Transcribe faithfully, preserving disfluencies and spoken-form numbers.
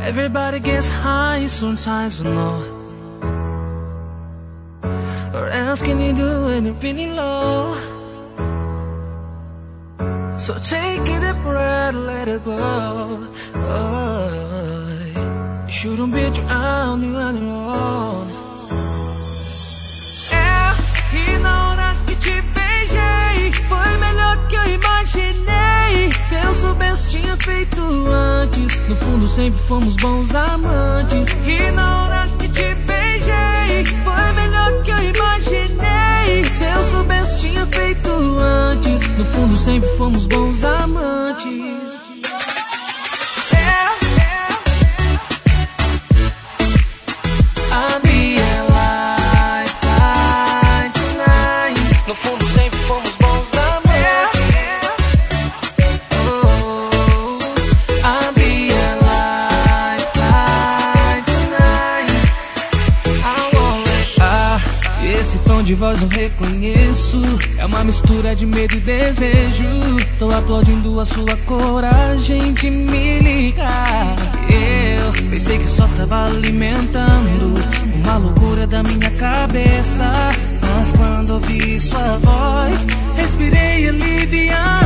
Everybody gets high, sometimes we're not. What else can you do when you're feeling low? So take it a breath, let it go. Oh, you shouldn't be drowning anymore. É, e na hora que te beijei, foi melhor que eu imaginei. Se eu soubesse, tinha feito antes. No fundo sempre fomos bons amantes. E na hora que te beijei, foi melhor que eu imaginei. Se eu soubesse, tinha feito antes. No fundo sempre fomos bons amantes. No fundo sempre fomos bons amantes. Oh, I'll be alive tonight. I won't let... Ah, esse tom de voz eu reconheço. É uma mistura de medo e desejo. Tô aplaudindo a sua coragem de me ligar. Eu pensei que só tava alimentando uma loucura da minha cabeça. Mas quando ouvi sua voz, respirei aliviado.